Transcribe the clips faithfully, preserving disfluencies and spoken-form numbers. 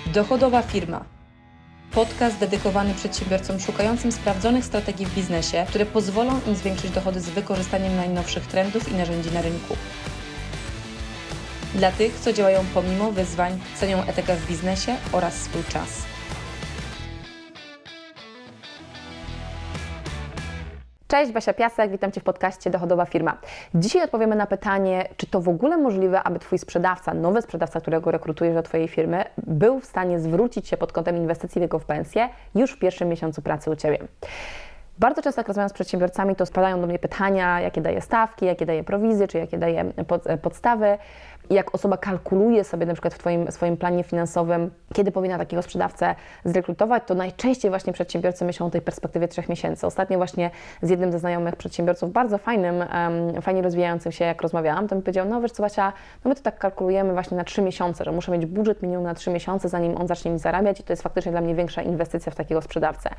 Dochodowa firma. Podcast dedykowany przedsiębiorcom szukającym sprawdzonych strategii w biznesie, które pozwolą im zwiększyć dochody z wykorzystaniem najnowszych trendów i narzędzi na rynku. Dla tych, co działają pomimo wyzwań, cenią etykę w biznesie oraz swój czas. Cześć, Basia Piasek, witam Cię w podcaście Dochodowa Firma. Dzisiaj odpowiemy na pytanie, czy to w ogóle możliwe, aby Twój sprzedawca, nowy sprzedawca, którego rekrutujesz do Twojej firmy, był w stanie zwrócić się pod kątem inwestycji w jego w pensję już w pierwszym miesiącu pracy u Ciebie. Bardzo często jak rozmawiam z przedsiębiorcami, to spadają do mnie pytania, jakie daje stawki, jakie daje prowizje, czy jakie daje pod, podstawy. I jak osoba kalkuluje sobie na przykład w Twoim swoim planie finansowym, kiedy powinna takiego sprzedawcę zrekrutować, to najczęściej właśnie przedsiębiorcy myślą o tej perspektywie trzech miesięcy. Ostatnio właśnie z jednym ze znajomych przedsiębiorców, bardzo fajnym, um, fajnie rozwijającym się, jak rozmawiałam, to mi powiedział, no wiesz co Basia, no my to tak kalkulujemy właśnie na trzy miesiące, że muszę mieć budżet minimum na trzy miesiące, zanim on zacznie mi zarabiać i to jest faktycznie dla mnie większa inwestycja w takiego sprzedawcę,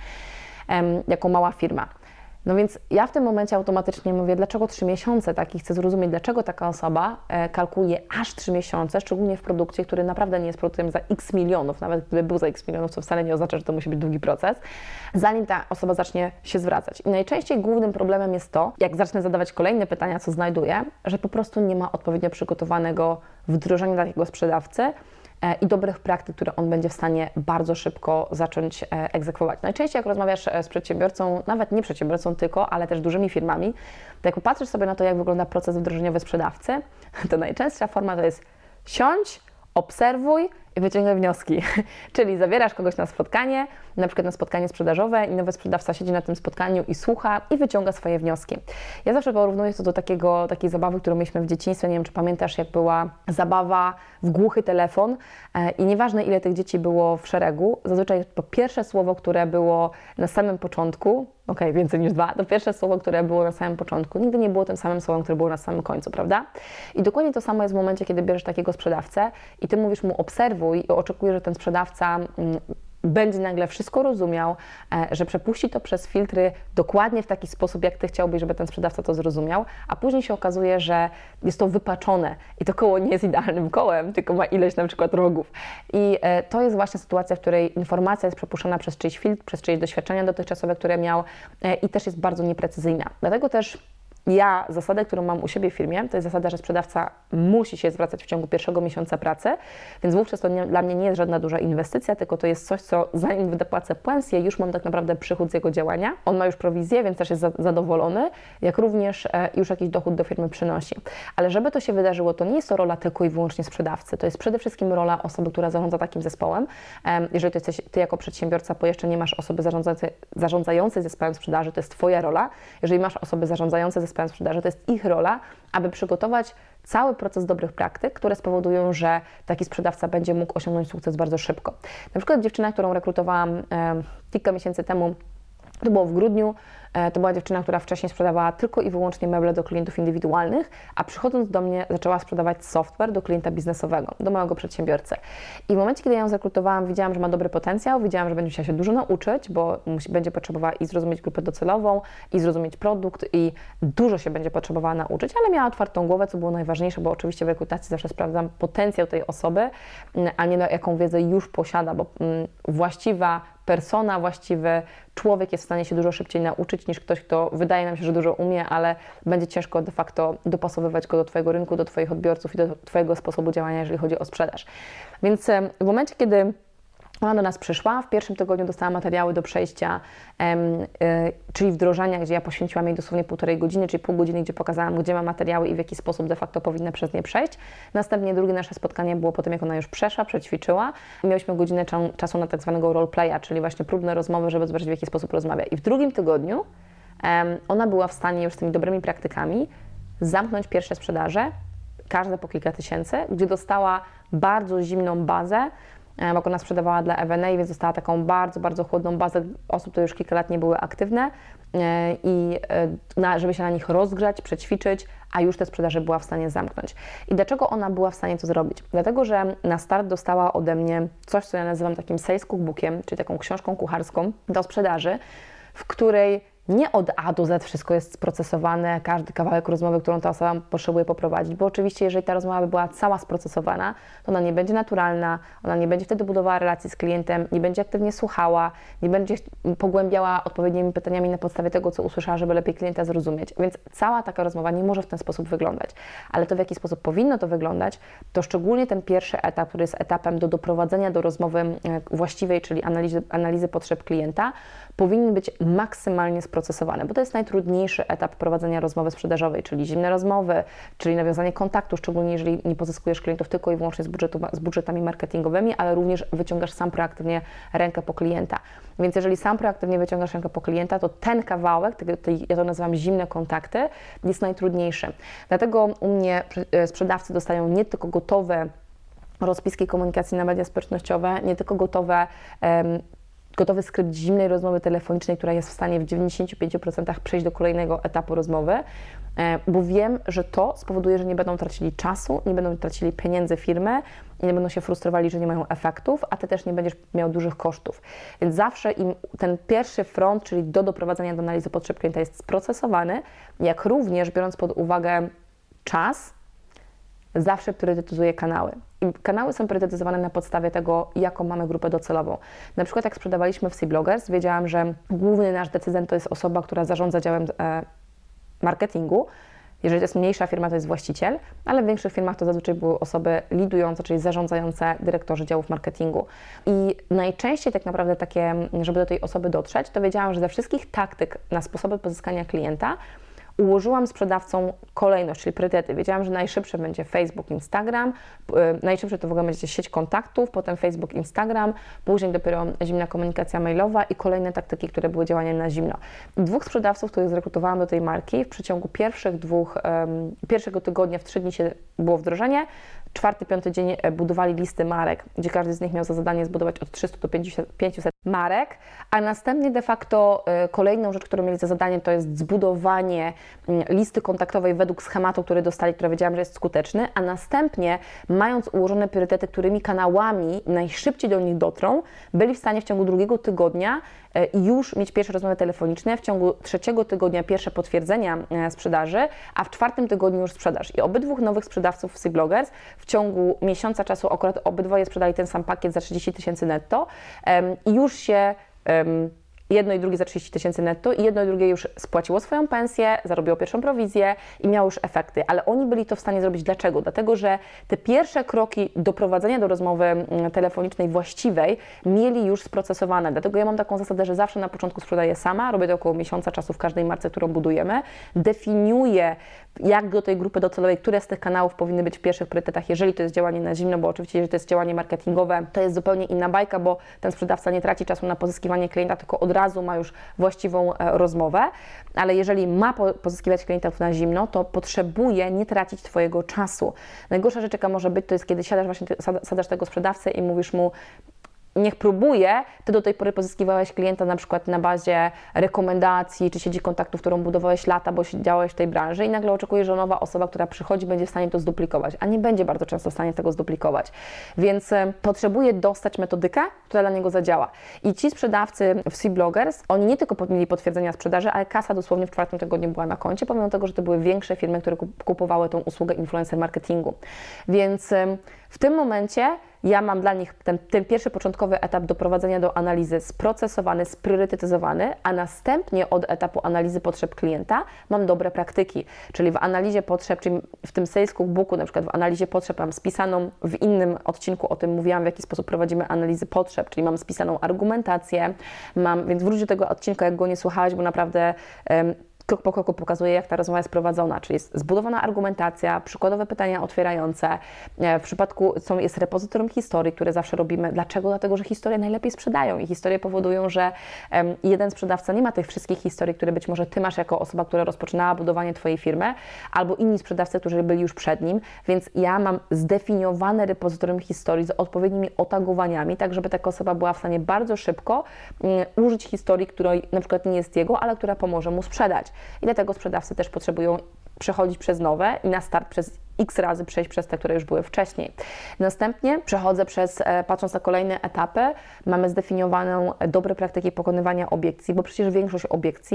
um, jako mała firma. No więc ja w tym momencie automatycznie mówię, dlaczego trzy miesiące, tak? I chcę zrozumieć, dlaczego taka osoba e, kalkuluje aż trzy miesiące, szczególnie w produkcie, który naprawdę nie jest produktem za x milionów, nawet gdyby był za x milionów, to wcale nie oznacza, że to musi być długi proces, zanim ta osoba zacznie się zwracać. I najczęściej głównym problemem jest to, jak zacznę zadawać kolejne pytania, co znajduję, że po prostu nie ma odpowiednio przygotowanego wdrożenia takiego sprzedawcy, i dobrych praktyk, które on będzie w stanie bardzo szybko zacząć egzekwować. Najczęściej jak rozmawiasz z przedsiębiorcą, nawet nie przedsiębiorcą tylko, ale też dużymi firmami, to jak popatrzysz sobie na to, jak wygląda proces wdrożeniowy sprzedawcy, to najczęstsza forma to jest siądź, obserwuj i wyciągaj wnioski. Czyli zabierasz kogoś na spotkanie, na przykład na spotkanie sprzedażowe i nowy sprzedawca siedzi na tym spotkaniu i słucha i wyciąga swoje wnioski. Ja zawsze porównuję to do takiego, takiej zabawy, którą mieliśmy w dzieciństwie. Nie wiem, czy pamiętasz, jak była zabawa w głuchy telefon i nieważne, ile tych dzieci było w szeregu, zazwyczaj to pierwsze słowo, które było na samym początku, ok, więcej niż dwa, to pierwsze słowo, które było na samym początku, nigdy nie było tym samym słowem, które było na samym końcu, prawda? I dokładnie to samo jest w momencie, kiedy bierzesz takiego sprzedawcę i ty mówisz mu obserwuj i oczekujesz, że ten sprzedawca mm, będzie nagle wszystko rozumiał, e, że przepuści to przez filtry dokładnie w taki sposób, jak Ty chciałbyś, żeby ten sprzedawca to zrozumiał, a później się okazuje, że jest to wypaczone i to koło nie jest idealnym kołem, tylko ma ileś na przykład rogów. I e, to jest właśnie sytuacja, w której informacja jest przepuszczona przez czyjś filtr, przez czyjeś doświadczenia dotychczasowe, które miał e, i też jest bardzo nieprecyzyjna. Dlatego też ja zasadę, którą mam u siebie w firmie, to jest zasada, że sprzedawca musi się zwracać w ciągu pierwszego miesiąca pracy, więc wówczas to nie, dla mnie nie jest żadna duża inwestycja, tylko to jest coś, co zanim wypłacę pensję, już mam tak naprawdę przychód z jego działania. On ma już prowizję, więc też jest za, zadowolony, jak również e, już jakiś dochód do firmy przynosi. Ale żeby to się wydarzyło, to nie jest to rola tylko i wyłącznie sprzedawcy, to jest przede wszystkim rola osoby, która zarządza takim zespołem. E, jeżeli to jesteś Ty jako przedsiębiorca, bo jeszcze nie masz osoby zarządzającej, zarządzającej zespołem sprzedaży, to jest Twoja rola. Jeżeli masz osoby zarządzające zespołem sprzedaży, to jest ich rola, aby przygotować cały proces dobrych praktyk, które spowodują, że taki sprzedawca będzie mógł osiągnąć sukces bardzo szybko. Na przykład dziewczyna, którą rekrutowałam e, kilka miesięcy temu, to było w grudniu, to była dziewczyna, która wcześniej sprzedawała tylko i wyłącznie meble do klientów indywidualnych, a przychodząc do mnie zaczęła sprzedawać software do klienta biznesowego, do małego przedsiębiorcy. I w momencie, kiedy ją zrekrutowałam, widziałam, że ma dobry potencjał, widziałam, że będzie musiała się dużo nauczyć, bo musi, będzie potrzebowała i zrozumieć grupę docelową, i zrozumieć produkt, i dużo się będzie potrzebowała nauczyć, ale miała otwartą głowę, co było najważniejsze, bo oczywiście w rekrutacji zawsze sprawdzam potencjał tej osoby, a nie jaką wiedzę już posiada, bo właściwa persona, właściwy człowiek jest w stanie się dużo szybciej nauczyć niż ktoś, kto wydaje nam się, że dużo umie, ale będzie ciężko de facto dopasowywać go do Twojego rynku, do Twoich odbiorców i do Twojego sposobu działania, jeżeli chodzi o sprzedaż. Więc w momencie, kiedy ona do nas przyszła, w pierwszym tygodniu dostała materiały do przejścia, em, y, czyli wdrożenia, gdzie ja poświęciłam jej dosłownie półtorej godziny, czyli pół godziny, gdzie pokazałam, gdzie ma materiały i w jaki sposób de facto powinna przez nie przejść. Następnie drugie nasze spotkanie było po tym, jak ona już przeszła, przećwiczyła i mieliśmy godzinę czasu na tak zwanego roleplaya, czyli właśnie próbne rozmowy, żeby zobaczyć, w jaki sposób rozmawia. I w drugim tygodniu em, ona była w stanie już z tymi dobrymi praktykami zamknąć pierwsze sprzedaże, każde po kilka tysięcy, gdzie dostała bardzo zimną bazę, bo ona sprzedawała dla M and A, więc dostała taką bardzo, bardzo chłodną bazę osób, które już kilka lat nie były aktywne i na, żeby się na nich rozgrzać, przećwiczyć, a już te sprzedaże była w stanie zamknąć. I dlaczego ona była w stanie to zrobić? Dlatego, że na start dostała ode mnie coś, co ja nazywam takim sales cookbookiem, czyli taką książką kucharską do sprzedaży, w której nie od A do Z wszystko jest sprocesowane, każdy kawałek rozmowy, którą ta osoba potrzebuje poprowadzić, bo oczywiście jeżeli ta rozmowa by była cała sprocesowana, to ona nie będzie naturalna, ona nie będzie wtedy budowała relacji z klientem, nie będzie aktywnie słuchała, nie będzie pogłębiała odpowiednimi pytaniami na podstawie tego, co usłyszała, żeby lepiej klienta zrozumieć. Więc cała taka rozmowa nie może w ten sposób wyglądać. Ale to, w jaki sposób powinno to wyglądać, to szczególnie ten pierwszy etap, który jest etapem do doprowadzenia do rozmowy właściwej, czyli analizy, analizy potrzeb klienta, powinien być maksymalnie sprocesowany, bo to jest najtrudniejszy etap prowadzenia rozmowy sprzedażowej, czyli zimne rozmowy, czyli nawiązanie kontaktu, szczególnie jeżeli nie pozyskujesz klientów tylko i wyłącznie z, budżetu, z budżetami marketingowymi, ale również wyciągasz sam proaktywnie rękę po klienta. Więc jeżeli sam proaktywnie wyciągasz rękę po klienta, to ten kawałek, tej, tej, ja to nazywam zimne kontakty, jest najtrudniejszy. Dlatego u mnie sprzedawcy dostają nie tylko gotowe rozpiski komunikacji na media społecznościowe, nie tylko gotowe um, gotowy skrypt zimnej rozmowy telefonicznej, która jest w stanie w dziewięćdziesięciu pięciu procentach przejść do kolejnego etapu rozmowy, bo wiem, że to spowoduje, że nie będą tracili czasu, nie będą tracili pieniędzy firmy i nie będą się frustrowali, że nie mają efektów, a Ty też nie będziesz miał dużych kosztów. Więc zawsze im ten pierwszy front, czyli do doprowadzenia do analizy potrzeb klienta jest sprocesowany, jak również biorąc pod uwagę czas, zawsze priorytetyzuję kanały. I kanały są priorytetyzowane na podstawie tego, jaką mamy grupę docelową. Na przykład jak sprzedawaliśmy w C-Bloggers, wiedziałam, że główny nasz decydent to jest osoba, która zarządza działem e, marketingu. Jeżeli to jest mniejsza firma, to jest właściciel, ale w większych firmach to zazwyczaj były osoby lidujące, czyli zarządzające, dyrektorzy działów marketingu. I najczęściej tak naprawdę takie, żeby do tej osoby dotrzeć, to wiedziałam, że ze wszystkich taktyk na sposoby pozyskania klienta ułożyłam sprzedawcom kolejność, czyli priorytety. Wiedziałam, że najszybsze będzie Facebook, Instagram, yy, najszybsze to w ogóle będzie sieć kontaktów, potem Facebook, Instagram, później dopiero zimna komunikacja mailowa i kolejne taktyki, które były działaniem na zimno. Dwóch sprzedawców, których zrekrutowałam do tej marki, w przeciągu pierwszych dwóch, yy, pierwszego tygodnia w trzy dni się było wdrożenie, czwarty, piąty dzień budowali listy marek, gdzie każdy z nich miał za zadanie zbudować od trzystu do pięciuset marek, a następnie de facto y, kolejną rzecz, którą mieli za zadanie, to jest zbudowanie y, listy kontaktowej według schematu, który dostali, który wiedziałam, że jest skuteczny, a następnie, mając ułożone priorytety, którymi kanałami najszybciej do nich dotrą, byli w stanie w ciągu drugiego tygodnia y, już mieć pierwsze rozmowy telefoniczne, w ciągu trzeciego tygodnia pierwsze potwierdzenia y, sprzedaży, a w czwartym tygodniu już sprzedaż. I obydwóch nowych sprzedawców w C-Bloggers w ciągu miesiąca czasu akurat obydwoje sprzedali ten sam pakiet za trzydzieści tysięcy netto um, i już się um, jedno i drugie za trzydzieści tysięcy netto i jedno i drugie już spłaciło swoją pensję, zarobiło pierwszą prowizję i miało już efekty, ale oni byli to w stanie zrobić. Dlaczego? Dlatego, że te pierwsze kroki do prowadzenia do rozmowy telefonicznej właściwej mieli już sprocesowane. Dlatego ja mam taką zasadę, że zawsze na początku sprzedaję sama, robię to około miesiąca czasu w każdej marce, którą budujemy, definiuję, jak do tej grupy docelowej, które z tych kanałów powinny być w pierwszych priorytetach, jeżeli to jest działanie na zimno, bo oczywiście jeżeli to jest działanie marketingowe, to jest zupełnie inna bajka, bo ten sprzedawca nie traci czasu na pozyskiwanie klienta, tylko od razu ma już właściwą e, rozmowę, ale jeżeli ma po, pozyskiwać klientów na zimno, to potrzebuje nie tracić Twojego czasu. Najgorsza rzecz, jaka może być, to jest, kiedy siadasz właśnie, sadasz tego sprzedawcę i mówisz mu, niech próbuje, Ty do tej pory pozyskiwałeś klienta na przykład na bazie rekomendacji czy sieci kontaktów, którą budowałeś lata, bo działałeś w tej branży i nagle oczekujesz, że nowa osoba, która przychodzi, będzie w stanie to zduplikować, a nie będzie bardzo często w stanie tego zduplikować. Więc y, potrzebuje dostać metodykę, która dla niego zadziała. I ci sprzedawcy w C-Bloggers, oni nie tylko mieli potwierdzenia sprzedaży, ale kasa dosłownie w czwartym tygodniu była na koncie, pomimo tego, że to były większe firmy, które kupowały tą usługę influencer marketingu. Więc y, w tym momencie ja mam dla nich ten, ten pierwszy początkowy etap doprowadzenia do analizy sprocesowany, spriorytetyzowany, a następnie od etapu analizy potrzeb klienta mam dobre praktyki, czyli w analizie potrzeb, czyli w tym Sales Cookbooku, na przykład w analizie potrzeb mam spisaną, w innym odcinku o tym mówiłam, w jaki sposób prowadzimy analizy potrzeb, czyli mam spisaną argumentację, mam, więc wróć do tego odcinka, jak go nie słuchałaś, bo naprawdę um, krok po kroku pokazuje, jak ta rozmowa jest prowadzona, czyli jest zbudowana argumentacja, przykładowe pytania otwierające. W przypadku są, jest repozytorium historii, które zawsze robimy. Dlaczego? Dlatego, że historie najlepiej sprzedają i historie powodują, że um, jeden sprzedawca nie ma tych wszystkich historii, które być może Ty masz jako osoba, która rozpoczynała budowanie Twojej firmy, albo inni sprzedawcy, którzy byli już przed nim, więc ja mam zdefiniowane repozytorium historii z odpowiednimi otagowaniami, tak żeby taka osoba była w stanie bardzo szybko um, użyć historii, której na przykład nie jest jego, ale która pomoże mu sprzedać. I dlatego sprzedawcy też potrzebują przechodzić przez nowe i na start przez x razy przejść przez te, które już były wcześniej. Następnie przechodzę przez, patrząc na kolejne etapy, mamy zdefiniowaną dobre praktyki pokonywania obiekcji, bo przecież większość obiekcji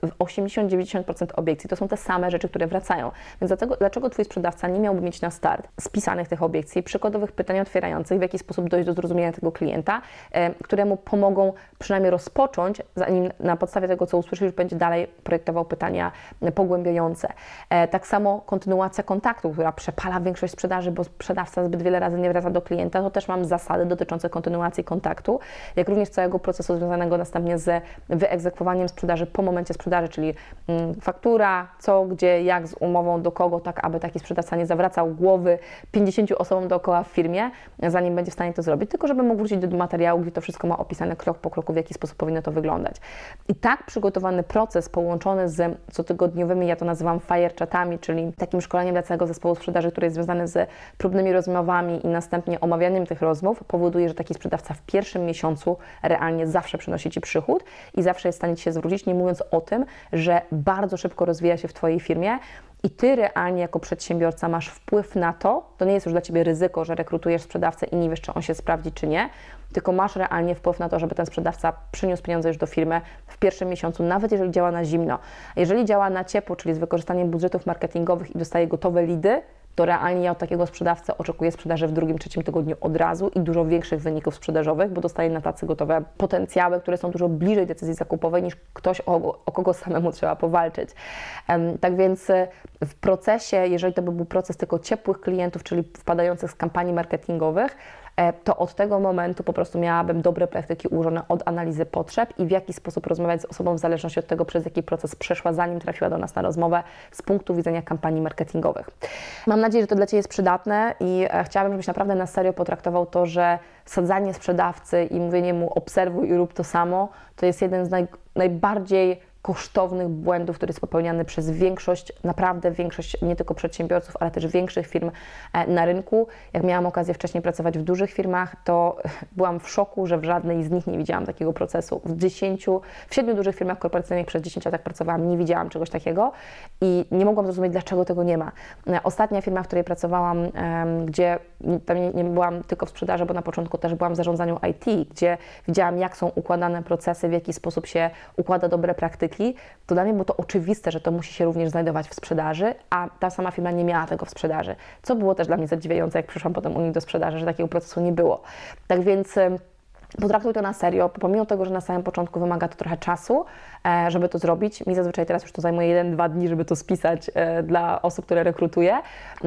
osiemdziesiąt do dziewięćdziesięciu procent obiekcji to są te same rzeczy, które wracają. Więc dlatego, dlaczego Twój sprzedawca nie miałby mieć na start spisanych tych obiekcji, przykładowych pytań otwierających, w jaki sposób dojść do zrozumienia tego klienta, e, które mu pomogą przynajmniej rozpocząć, zanim na podstawie tego, co usłyszy, już będzie dalej projektował pytania pogłębiające. E, tak samo kontynuacja kontaktu, która przepala większość sprzedaży, bo sprzedawca zbyt wiele razy nie wraca do klienta, to też mam zasady dotyczące kontynuacji kontaktu, jak również całego procesu związanego następnie z wyegzekwowaniem sprzedaży po momencie sprzedaży, czyli mm, faktura, co, gdzie, jak, z umową, do kogo, tak aby taki sprzedawca nie zawracał głowy pięćdziesięciu osobom dookoła w firmie, zanim będzie w stanie to zrobić, tylko żeby mógł wrócić do materiału, gdzie to wszystko ma opisane krok po kroku, w jaki sposób powinno to wyglądać. I tak przygotowany proces połączony z cotygodniowymi, ja to nazywam fire chatami, czyli takim szkoleniem dla całego zespołu sprzedaży, który jest związany z próbnymi rozmowami i następnie omawianiem tych rozmów, powoduje, że taki sprzedawca w pierwszym miesiącu realnie zawsze przynosi Ci przychód i zawsze jest w stanie Ci się zwrócić, nie mówiąc o tym, że bardzo szybko rozwija się w Twojej firmie i Ty realnie jako przedsiębiorca masz wpływ na to, to nie jest już dla Ciebie ryzyko, że rekrutujesz sprzedawcę i nie wiesz, czy on się sprawdzi, czy nie, tylko masz realnie wpływ na to, żeby ten sprzedawca przyniósł pieniądze już do firmy w pierwszym miesiącu, nawet jeżeli działa na zimno. Jeżeli działa na ciepło, czyli z wykorzystaniem budżetów marketingowych i dostaje gotowe lidy, to realnie ja od takiego sprzedawcy oczekuję sprzedaży w drugim, trzecim tygodniu od razu i dużo większych wyników sprzedażowych, bo dostaję na tacy gotowe potencjały, które są dużo bliżej decyzji zakupowej niż ktoś, o, o kogo samemu trzeba powalczyć. Um, tak więc w procesie, jeżeli to by był proces tylko ciepłych klientów, czyli wpadających z kampanii marketingowych, to od tego momentu po prostu miałabym dobre praktyki ułożone od analizy potrzeb i w jaki sposób rozmawiać z osobą w zależności od tego, przez jaki proces przeszła, zanim trafiła do nas na rozmowę z punktu widzenia kampanii marketingowych. Mam nadzieję, że to dla Ciebie jest przydatne i chciałabym, żebyś naprawdę na serio potraktował to, że sadzanie sprzedawcy i mówienie mu obserwuj i rób to samo, to jest jeden z naj, najbardziej kosztownych błędów, który jest popełniany przez większość, naprawdę większość nie tylko przedsiębiorców, ale też większych firm na rynku. Jak miałam okazję wcześniej pracować w dużych firmach, to byłam w szoku, że w żadnej z nich nie widziałam takiego procesu. W dziesięciu, w siedmiu dużych firmach korporacyjnych przez dziesięć lat jak pracowałam, nie widziałam czegoś takiego i nie mogłam zrozumieć, dlaczego tego nie ma. Ostatnia firma, w której pracowałam, gdzie tam nie, nie byłam tylko w sprzedaży, bo na początku też byłam w zarządzaniu I T, gdzie widziałam, jak są układane procesy, w jaki sposób się układa dobre praktyki, to dla mnie było to oczywiste, że to musi się również znajdować w sprzedaży, a ta sama firma nie miała tego w sprzedaży, co było też dla mnie zadziwiające, jak przyszłam potem u nich do sprzedaży, że takiego procesu nie było. Tak więc potraktuj to na serio, pomimo tego, że na samym początku wymaga to trochę czasu, żeby to zrobić. Mi zazwyczaj teraz już to zajmuje jeden dwa dni, żeby to spisać dla osób, które rekrutuję,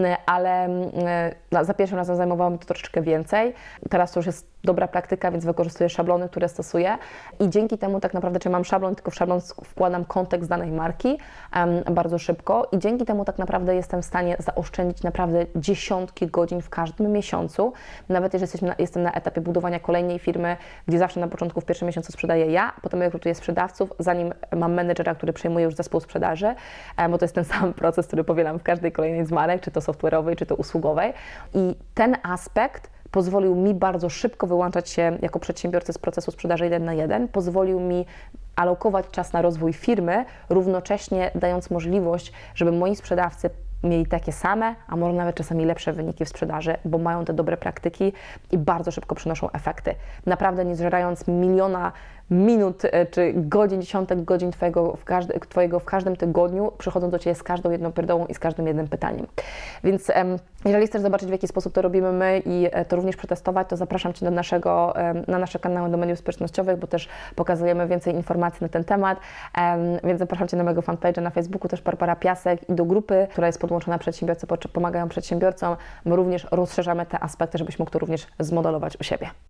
ale za pierwszym razem zajmowało mi to troszeczkę więcej. Teraz to już jest dobra praktyka, więc wykorzystuję szablony, które stosuję i dzięki temu tak naprawdę, czy mam szablon, tylko w szablon wkładam kontekst danej marki um, bardzo szybko i dzięki temu tak naprawdę jestem w stanie zaoszczędzić naprawdę dziesiątki godzin w każdym miesiącu, nawet jeżeli jesteśmy na, jestem na etapie budowania kolejnej firmy, gdzie zawsze na początku w pierwszym miesiącu sprzedaję ja, potem rekrutuję sprzedawców, zanim mam menedżera, który przejmuje już zespół sprzedaży, um, bo to jest ten sam proces, który powielam w każdej kolejnej z marek, czy to software'owej, czy to usługowej i ten aspekt pozwolił mi bardzo szybko wyłączać się jako przedsiębiorcy z procesu sprzedaży jeden na jeden, pozwolił mi alokować czas na rozwój firmy, równocześnie dając możliwość, żeby moi sprzedawcy mieli takie same, a może nawet czasami lepsze wyniki w sprzedaży, bo mają te dobre praktyki i bardzo szybko przynoszą efekty. Naprawdę nie zżerając miliona minut czy godzin, dziesiątek godzin twojego w, każdy, twojego w każdym tygodniu, przychodzą do Ciebie z każdą jedną pierdołą i z każdym jednym pytaniem. Więc um, jeżeli chcesz zobaczyć, w jaki sposób to robimy my i to również przetestować, to zapraszam Cię do naszego, um, na nasze kanały do mediów społecznościowych, bo też pokazujemy więcej informacji na ten temat, um, więc zapraszam Cię na mojego fanpage'a na Facebooku, też Barbara Piasek i do grupy, która jest podłączona Przedsiębiorcy Pomagają Przedsiębiorcom. My również rozszerzamy te aspekty, żebyś mógł to również zmodelować u siebie.